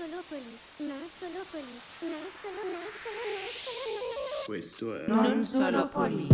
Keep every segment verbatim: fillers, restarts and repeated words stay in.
solo poli, non solo poli, non solo, non solo, non solo. Questo è Non solo poli.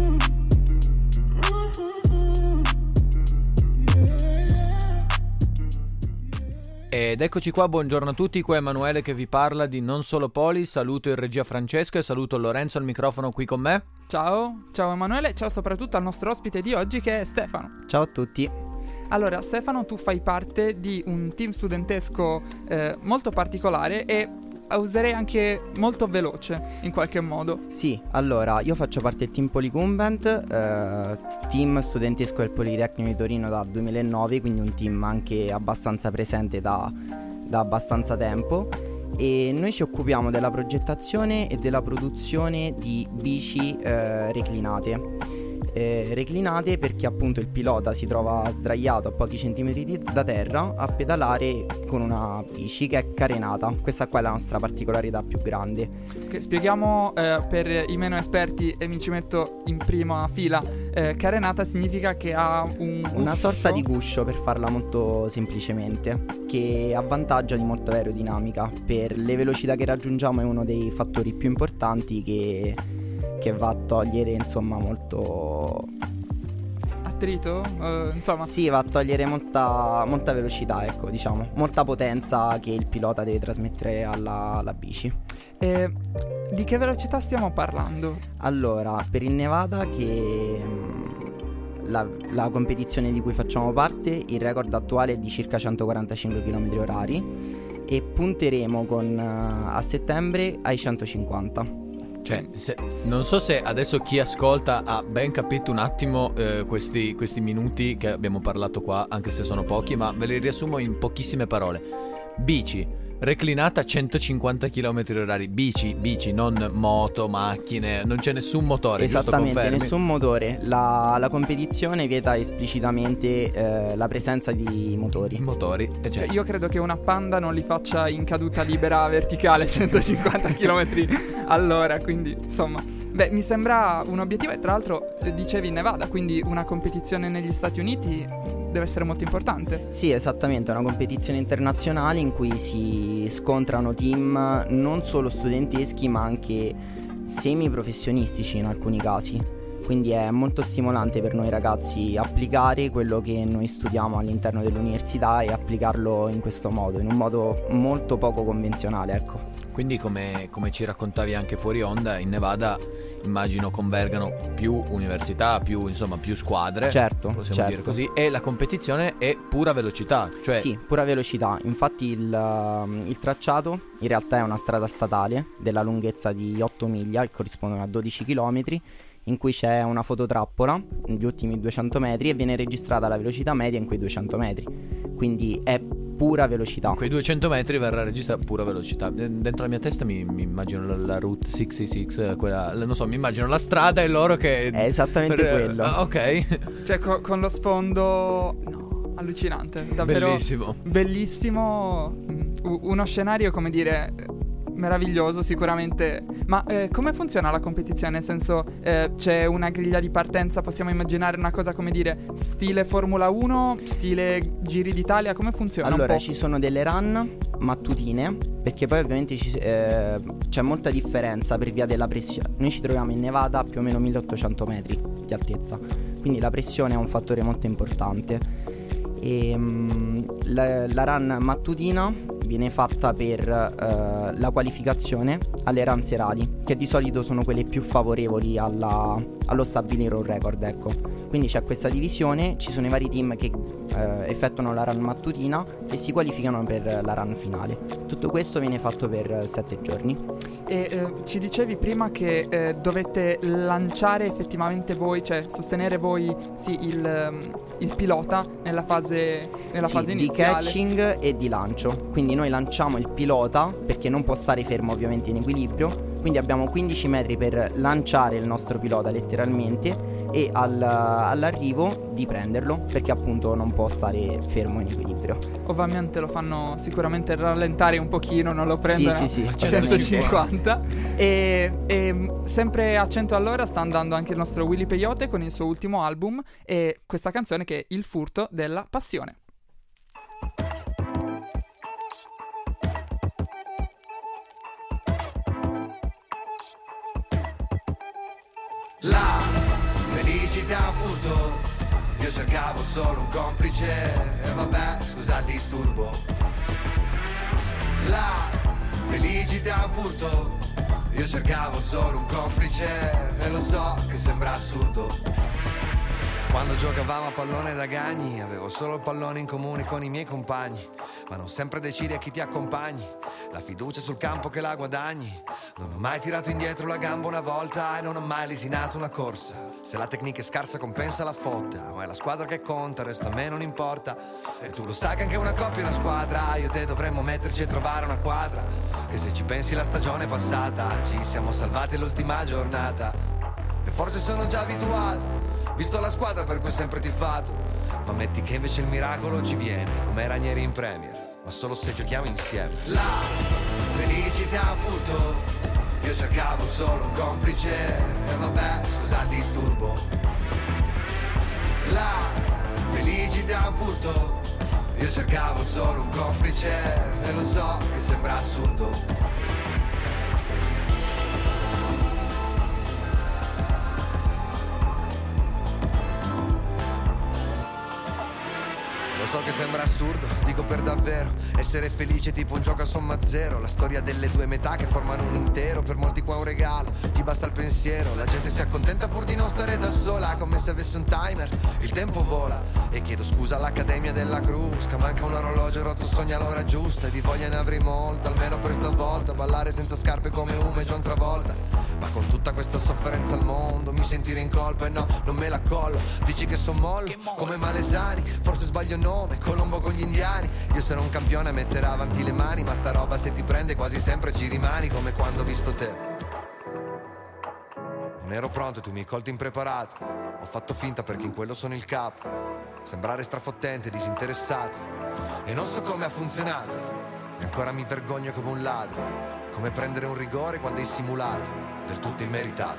Ed eccoci qua, buongiorno a tutti, qua è Emanuele che vi parla di Non Solo Poli. Saluto in regia Francesco e saluto Lorenzo al microfono qui con me. Ciao, ciao Emanuele, ciao soprattutto al nostro ospite di oggi che è Stefano. Ciao a tutti. Allora Stefano, tu fai parte di un team studentesco eh, molto particolare e userei anche molto veloce in qualche modo. Sì, allora io faccio parte del team Policumbent, eh, team studentesco del Politecnico di Torino dal duemilanove, quindi un team anche abbastanza presente da, da abbastanza tempo, e noi ci occupiamo della progettazione e della produzione di bici eh, reclinate. Eh, reclinate perché appunto il pilota si trova sdraiato a pochi centimetri di, da terra a pedalare con una bici che è carenata. Questa qua è la nostra particolarità più grande. Che spieghiamo eh, per i meno esperti, e mi ci metto in prima fila. eh, Carenata significa che ha un guscio, una sorta di guscio, per farla molto semplicemente, che avvantaggia di molto l'aerodinamica. Per le velocità che raggiungiamo è uno dei fattori più importanti che che va a togliere insomma molto attrito, uh, insomma. Sì, va a togliere molta, molta velocità, ecco, diciamo, molta potenza che il pilota deve trasmettere alla, alla bici. E di che velocità stiamo parlando? Allora, per il Nevada, che mh, la, la competizione di cui facciamo parte, il record attuale è di circa centoquarantacinque chilometri orari e punteremo con uh, a settembre ai centocinquanta. Cioè, se, non so se adesso chi ascolta ha ben capito un attimo eh, questi, questi minuti che abbiamo parlato qua, anche se sono pochi, ma ve li riassumo in pochissime parole. Bici reclinata a centocinquanta chilometri orari. Bici, bici, non moto, macchine, non c'è nessun motore. Esattamente, nessun motore. La, la competizione vieta esplicitamente eh, la presenza di motori. Motori. Cioè, cioè, io credo che una Panda non li faccia in caduta libera verticale centocinquanta chilometri all'ora, quindi insomma. Beh, mi sembra un obiettivo, e tra l'altro dicevi Nevada, quindi una competizione negli Stati Uniti deve essere molto importante. Sì, esattamente, è una competizione internazionale in cui si scontrano team non solo studenteschi ma anche semi-professionistici in alcuni casi. Quindi è molto stimolante per noi ragazzi applicare quello che noi studiamo all'interno dell'università e applicarlo in questo modo, in un modo molto poco convenzionale, ecco. Quindi come, come ci raccontavi anche fuori onda, in Nevada immagino convergano più università, più insomma più squadre. Certo, possiamo certo. dire così. E la competizione è pura velocità, cioè... Sì, pura velocità. Infatti il, uh, il tracciato in realtà è una strada statale della lunghezza di otto miglia, che corrispondono a dodici chilometri, in cui c'è una fototrappola negli ultimi duecento metri e viene registrata la velocità media in quei duecento metri. Quindi è pura velocità. In quei duecento metri verrà registrata pura velocità. Dentro la mia testa mi, mi immagino la, la Route sessantasei, quella, non so, mi immagino la strada e loro che... È esattamente per, quello. uh, ok. Cioè co- con lo sfondo... No, allucinante. Davvero bellissimo. Bellissimo. U- uno scenario, come dire... meraviglioso sicuramente. Ma eh, come funziona la competizione? Nel senso, eh, c'è una griglia di partenza? Possiamo immaginare una cosa, come dire, stile Formula uno, stile Giri d'Italia? Come funziona? Allora, ci sono delle run mattutine, perché poi ovviamente ci, eh, c'è molta differenza per via della pressione. Noi ci troviamo in Nevada a più o meno milleottocento metri di altezza, quindi la pressione è un fattore molto importante. E um, la, la run mattutina viene fatta per uh, la qualificazione alle run serali, che di solito sono quelle più favorevoli alla, allo stabilire un record, ecco. Quindi c'è questa divisione, ci sono i vari team che uh, effettuano la run mattutina e si qualificano per la run finale. Tutto questo viene fatto per sette giorni. E eh, ci dicevi prima che eh, dovete lanciare effettivamente voi, cioè sostenere voi sì il, um, il pilota nella fase nella sì, fase di iniziale. catching e di lancio. Quindi noi lanciamo il pilota perché non può stare fermo ovviamente in equilibrio. Quindi abbiamo quindici metri per lanciare il nostro pilota letteralmente e al, all'arrivo di prenderlo, perché appunto non può stare fermo in equilibrio. Ovviamente lo fanno sicuramente rallentare un pochino, non lo prendono sì, sì, sì, a centocinquanta. E, e sempre a cento all'ora sta andando anche il nostro Willy Peyote con il suo ultimo album e questa canzone che è Il furto della passione. La felicità furto, io cercavo solo un complice. E vabbè, scusa il disturbo. La felicità furto, io cercavo solo un complice. E lo so che sembra assurdo. Quando giocavamo a pallone da gagni, avevo solo il pallone in comune con i miei compagni. Ma non sempre decidi a chi ti accompagni, la fiducia sul campo che la guadagni. Non ho mai tirato indietro la gamba una volta e non ho mai lesinato una corsa. Se la tecnica è scarsa compensa la fotta, ma è la squadra che conta, il resto a me non importa. E tu lo sai che anche una coppia è una squadra, io e te dovremmo metterci e trovare una quadra. Che se ci pensi la stagione è passata, ci siamo salvati l'ultima giornata. E forse sono già abituato, visto la squadra per cui ho sempre tifato. Ma metti che invece il miracolo ci viene, come Ranieri in Premier, ma solo se giochiamo insieme. La felicità furto, io cercavo solo un complice. E vabbè, scusa il disturbo. La felicità furto, io cercavo solo un complice. E lo so che sembra assurdo. Lo so che sembra assurdo, dico per davvero. Essere felice tipo un gioco a somma zero. La storia delle due metà che formano un intero. Per molti qua un regalo, gli basta il pensiero. La gente si accontenta pur di non stare da sola, come se avesse un timer, il tempo vola. E chiedo scusa all'Accademia della Crusca, manca un orologio rotto, sogna l'ora giusta. E di voglia ne avrei molta, almeno per stavolta. Ballare senza scarpe come Ume e John Travolta. Ma con tutta questa sofferenza al mondo mi sentire in colpa e no, non me la collo. Dici che son mollo, come Malesani. Forse sbaglio nome, Colombo con gli indiani. Io sarò un campione a mettere avanti le mani, ma sta roba se ti prende quasi sempre ci rimani. Come quando ho visto te. Non ero pronto e tu mi hai colto impreparato. Ho fatto finta perché in quello sono il capo. Sembrare strafottente, disinteressato. E non so come ha funzionato. E ancora mi vergogno come un ladro. Come prendere un rigore quando hai simulato. Del tutto immeritato.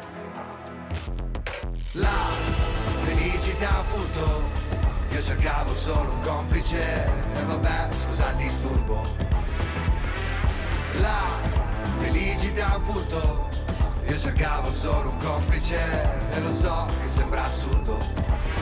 La felicità furto, io cercavo solo un complice. E vabbè, scusa il disturbo. La felicità furto, io cercavo solo un complice. E lo so che sembra assurdo.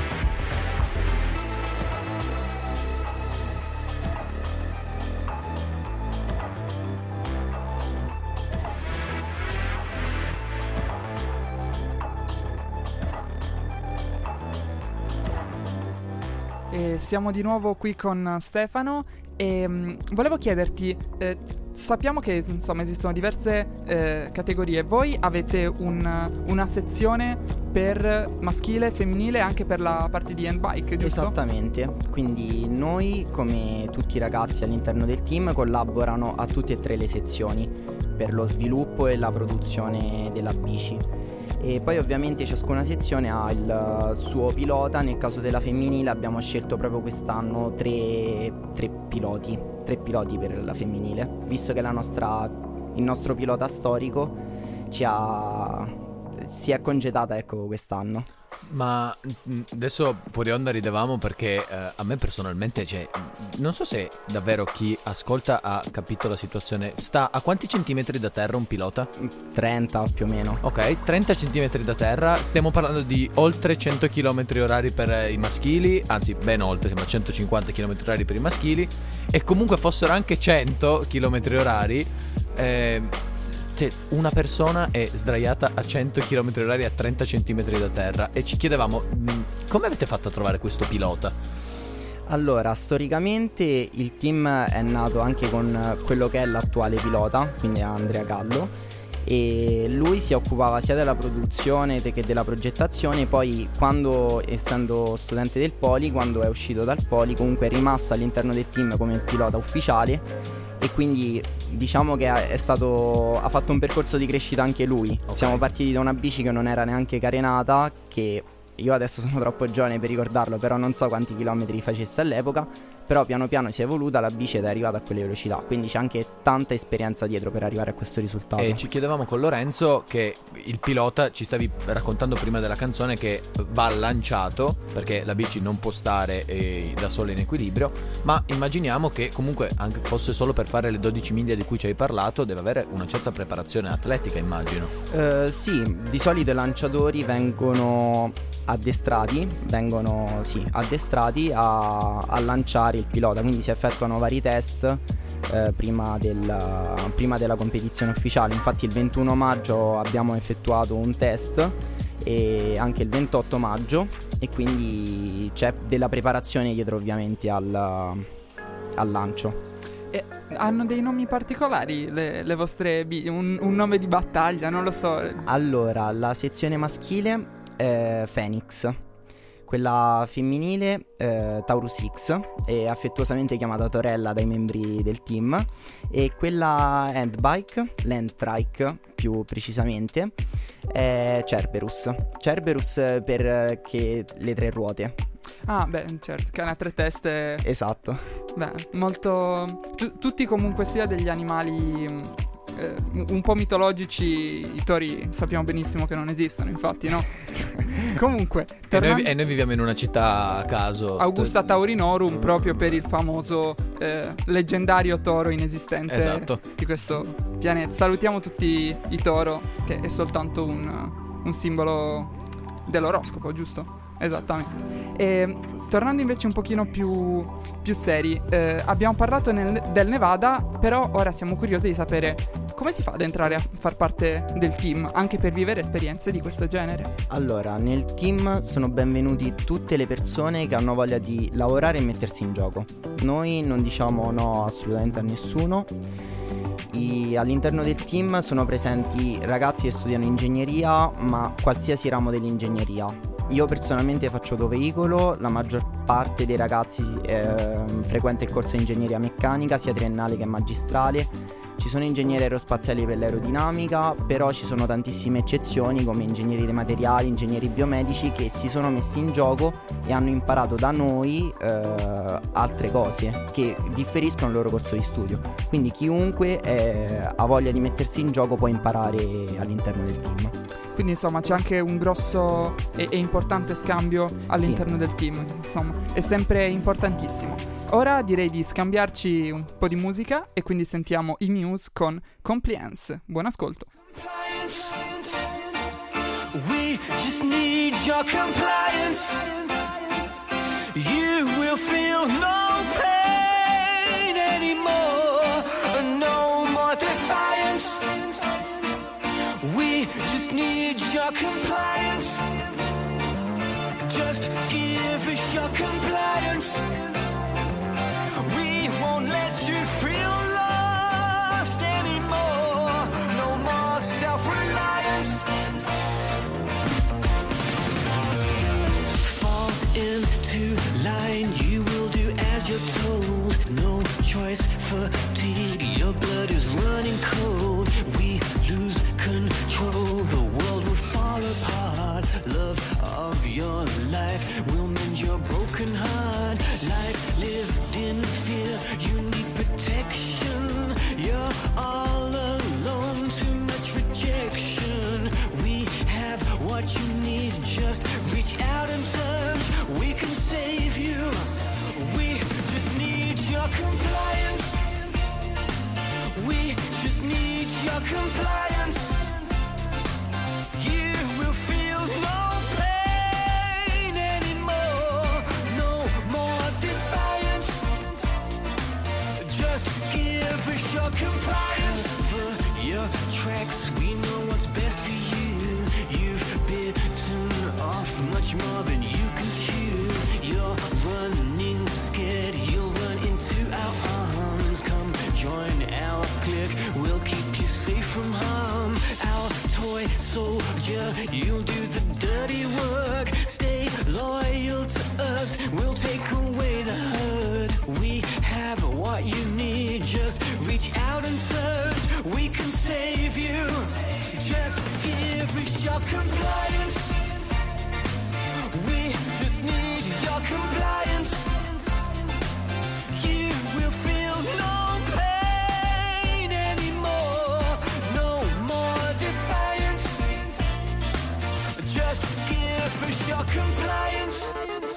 E siamo di nuovo qui con Stefano e mh, volevo chiederti, eh, sappiamo che insomma esistono diverse eh, categorie. Voi avete un, una sezione per maschile e femminile anche per la parte di handbike, giusto? Esattamente, quindi noi come tutti i ragazzi all'interno del team collaborano a tutte e tre le sezioni per lo sviluppo e la produzione della bici. E poi ovviamente ciascuna sezione ha il suo pilota. Nel caso della femminile abbiamo scelto proprio quest'anno tre, tre piloti Tre piloti per la femminile, visto che la nostra, il nostro pilota storico ci ha, si è congedata, ecco, quest'anno. Ma mh, adesso fuori onda ridevamo perché eh, a me personalmente, cioè, non so se davvero chi ascolta ha capito la situazione. Sta a quanti centimetri da terra un pilota? trenta più o meno. Ok, trenta centimetri da terra. Stiamo parlando di oltre cento chilometri orari per i maschili. Anzi, ben oltre, siamo a centocinquanta chilometri orari per i maschili. E comunque fossero anche cento chilometri orari, eh, cioè, una persona è sdraiata a cento chilometri orari a trenta centimetri da terra. E ci chiedevamo, mh, come avete fatto a trovare questo pilota? Allora, storicamente il team è nato anche con quello che è l'attuale pilota, quindi Andrea Gallo, e lui si occupava sia della produzione che della progettazione. Poi, quando, essendo studente del Poli, quando è uscito dal Poli, comunque è rimasto all'interno del team come pilota ufficiale. E quindi diciamo che è stato, ha fatto un percorso di crescita anche lui. Okay. Siamo partiti da una bici che non era neanche carenata, che io adesso sono troppo giovane per ricordarlo, però non so quanti chilometri facesse all'epoca, però piano piano si è evoluta la bici ed è arrivata a quelle velocità, quindi c'è anche tanta esperienza dietro per arrivare a questo risultato. E ci chiedevamo con Lorenzo che il pilota, ci stavi raccontando prima della canzone, che va lanciato perché la bici non può stare eh, da sola in equilibrio, ma immaginiamo che comunque anche fosse solo per fare le dodici miglia di cui ci hai parlato deve avere una certa preparazione atletica, immagino. Uh, sì, di solito i lanciatori vengono addestrati, vengono sì, addestrati a, a lanciare il pilota, quindi si effettuano vari test eh, prima, del, prima della competizione ufficiale. Infatti il ventuno maggio abbiamo effettuato un test e anche il ventotto maggio, e quindi c'è della preparazione dietro ovviamente al, al lancio. E hanno dei nomi particolari le, le vostre bi- un, un nome di battaglia, non lo so. Allora, la sezione maschile è Phoenix, quella femminile eh, Taurus X, è affettuosamente chiamata Torella dai membri del team, e quella handbike, Landtrike più precisamente, è Cerberus. Cerberus perché le tre ruote. Ah, beh, certo, che ha tre teste. Esatto. Beh, molto... tu- tutti comunque sia degli animali eh, un po' mitologici. I tori sappiamo benissimo che non esistono, infatti, no? Comunque, E tornando- noi, e noi viviamo in una città a caso. Augusta Taurinorum, proprio per il famoso eh, leggendario toro inesistente Esatto. di questo pianeta. Salutiamo tutti i toro, che è soltanto un, un simbolo dell'oroscopo, giusto? Esattamente. E, tornando invece un pochino più, più seri, eh, abbiamo parlato nel- del Nevada, però ora siamo curiosi di sapere come si fa ad entrare a far parte del team, anche per vivere esperienze di questo genere. Allora, nel team sono benvenuti tutte le persone che hanno voglia di lavorare e mettersi in gioco. Noi non diciamo no assolutamente a nessuno. I- all'interno del team sono presenti ragazzi che studiano ingegneria, ma qualsiasi ramo dell'ingegneria. Io personalmente faccio autoveicolo, la maggior parte dei ragazzi eh, frequenta il corso di ingegneria meccanica, sia triennale che magistrale. Ci sono ingegneri aerospaziali per l'aerodinamica, però ci sono tantissime eccezioni come ingegneri dei materiali, ingegneri biomedici che si sono messi in gioco e hanno imparato da noi eh, altre cose che differiscono il loro corso di studio. Quindi chiunque eh, ha voglia di mettersi in gioco può imparare all'interno del team. Quindi insomma c'è anche un grosso e, e importante scambio all'interno Sì. del team, insomma è sempre importantissimo. Ora direi di scambiarci un po' di musica e quindi sentiamo i Muse con Compliance. Buon ascolto. We just need your compliance. You will feel no pain anymore, no more defiance. We just need your compliance. Just give us your compliance. We won't let you feel lost anymore, no more self-reliance. Fall into line, you will do as you're told. No choice, fatigue, your blood is running cold. We lose control, the world will fall apart. Love of your life will mend your broken heart. Life lived in fear, you need protection. You're all alone, too much rejection. We have what you need, just reach out and touch. We can save you. We just need your compliance. We just need your compliance. You will feel no pain anymore, no more defiance. Just give us your compliance. Cover your tracks, we know what's best for you. You've bitten off much more than you can chew. You're running scared, you'll run into our arms. Come join our clique, we'll keep you safe from harm. Our toy soldier, you'll do the dirty work. Stay loyal to us, we'll take away the hurt. We have what you need, just reach out and touch. We can save you. Just give us your compliance. We just need your compliance. You will feel no pain anymore. No more defiance. Just give us your compliance.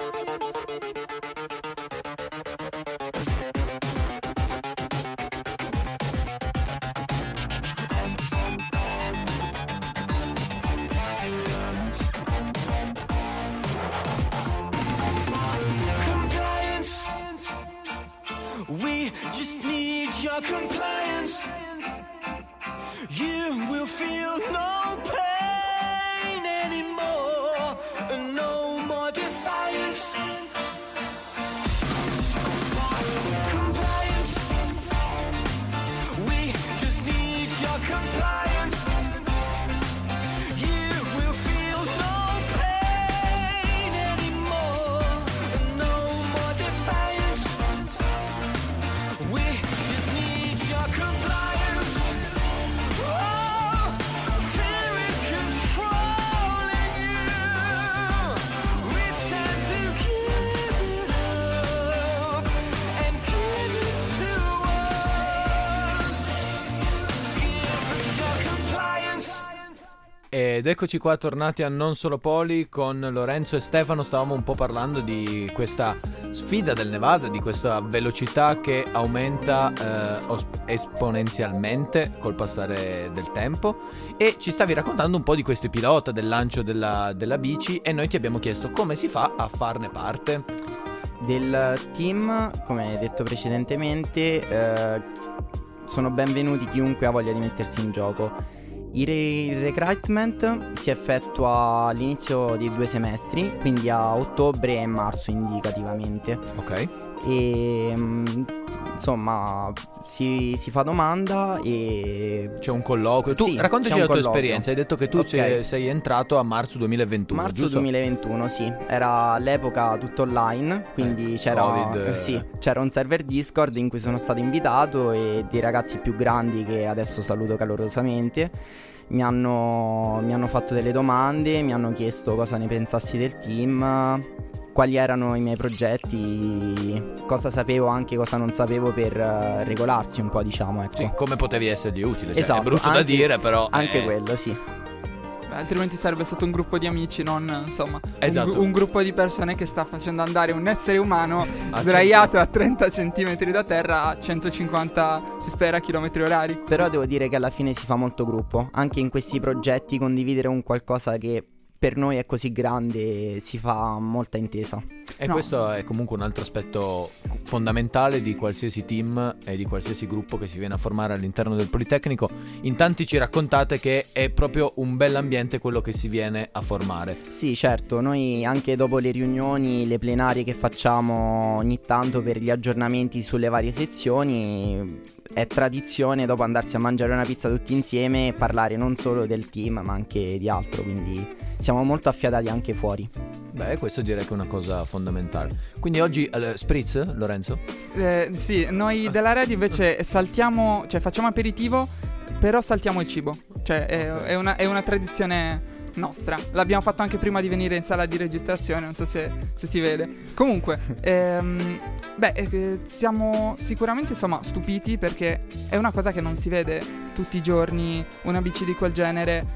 We just need your compliance. You will feel no pain anymore. No more defiance. Compliance. We just need your compliance. You will feel no pain anymore. No more defiance. We just need your compliance. Oh, fear is controlling you. It's time to give it up and give it to us. Give us your compliance. Ed eccoci qua tornati a Non Solo Poli con Lorenzo e Stefano. Stavamo un po' parlando di questa sfida del Nevada, di questa velocità che aumenta eh, os- esponenzialmente col passare del tempo, e ci stavi raccontando un po' di questi pilota, del lancio della, della bici, e noi ti abbiamo chiesto come si fa a farne parte. Del team, come detto precedentemente, eh, sono benvenuti chiunque ha voglia di mettersi in gioco. Il, re- il recruitment si effettua all'inizio dei due semestri, quindi a ottobre e marzo indicativamente. Ok. E mm, insomma si, si fa domanda e C'è un colloquio. Tu Sì, raccontaci c'è la un tua colloquio. esperienza. Hai detto che tu Ok. sei, sei entrato a marzo duemilaventuno, marzo giusto? duemilaventuno, sì, era all'epoca tutto online, quindi Ecco, c'era, Covid, eh. sì, c'era un server Discord in cui sono stato invitato e dei ragazzi più grandi, che adesso saluto calorosamente, mi hanno, mi hanno fatto delle domande, mi hanno chiesto cosa ne pensassi del team, quali erano i miei progetti, cosa sapevo, anche cosa non sapevo, per eh, regolarsi un po', diciamo, ecco. Sì, come potevi essergli utile. Cioè, Esatto, è brutto da anche- dire, però Anche eh, quello, sì. Beh, altrimenti sarebbe stato un gruppo di amici, non insomma un Esatto. gru- un, gruppo di persone che sta facendo andare un essere umano A sdraiato a trenta centimetri da terra a centocinquanta, si spera, chilometri orari. Però devo dire che alla fine si fa molto gruppo. Anche in questi progetti condividere un qualcosa che per noi è così grande si fa molta intesa. E No. questo è comunque un altro aspetto fondamentale di qualsiasi team e di qualsiasi gruppo che si viene a formare all'interno del Politecnico. In tanti ci raccontate che è proprio un bell'ambiente quello che si viene a formare. Sì, certo, noi anche dopo le riunioni, le plenarie che facciamo ogni tanto per gli aggiornamenti sulle varie sezioni, è tradizione dopo andarsi a mangiare una pizza tutti insieme e parlare non solo del team ma anche di altro, quindi siamo molto affiatati anche fuori. Beh, questo direi che è una cosa fondamentale. Quindi oggi eh, spritz, Lorenzo? Eh, sì, noi della radio invece saltiamo, cioè facciamo aperitivo, però saltiamo il cibo. Cioè è, è una, è una tradizione nostra. L'abbiamo fatto anche prima di venire in sala di registrazione, non so se, se si vede. Comunque, ehm, beh, eh, siamo sicuramente insomma stupiti, perché è una cosa che non si vede tutti i giorni, una bici di quel genere.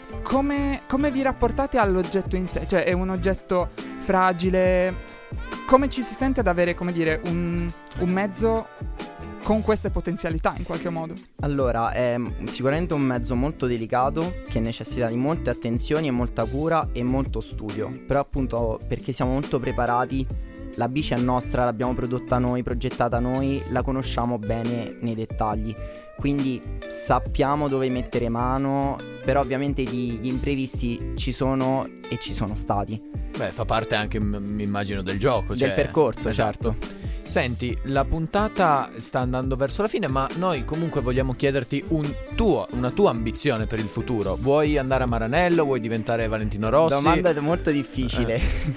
Come, come vi rapportate all'oggetto in sé? Cioè è un oggetto fragile? Come ci si sente ad avere, come dire, un, un mezzo con queste potenzialità in qualche modo? Allora, è sicuramente un mezzo molto delicato che necessita di molte attenzioni e molta cura e molto studio. Però appunto perché siamo molto preparati, la bici è nostra, l'abbiamo prodotta noi, progettata noi, la conosciamo bene nei dettagli. Quindi sappiamo dove mettere mano, però ovviamente gli, gli imprevisti ci sono e ci sono stati. Beh, fa parte anche, m- mi immagino, del gioco. Del cioè- percorso, Esatto. certo. Senti, la puntata sta andando verso la fine, ma noi comunque vogliamo chiederti un tuo, una tua ambizione per il futuro. Vuoi andare a Maranello? Vuoi diventare Valentino Rossi? Domanda molto difficile.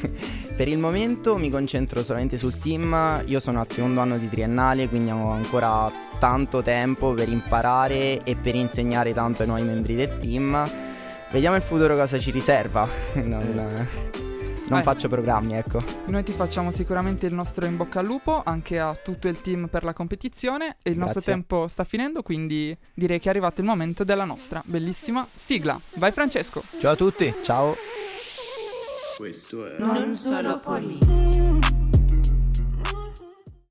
Per il momento mi concentro solamente sul team. Io sono al secondo anno di triennale, quindi ho ancora tanto tempo per imparare e per insegnare tanto ai nuovi membri del team. Vediamo il futuro cosa ci riserva. Non... non Eh. faccio programmi, ecco. Noi ti facciamo sicuramente il nostro in bocca al lupo, anche a tutto il team per la competizione. E il nostro Grazie. tempo sta finendo, quindi direi che è arrivato il momento della nostra bellissima sigla. Vai Francesco! Ciao a tutti. Ciao. Questo è Non solo Poli.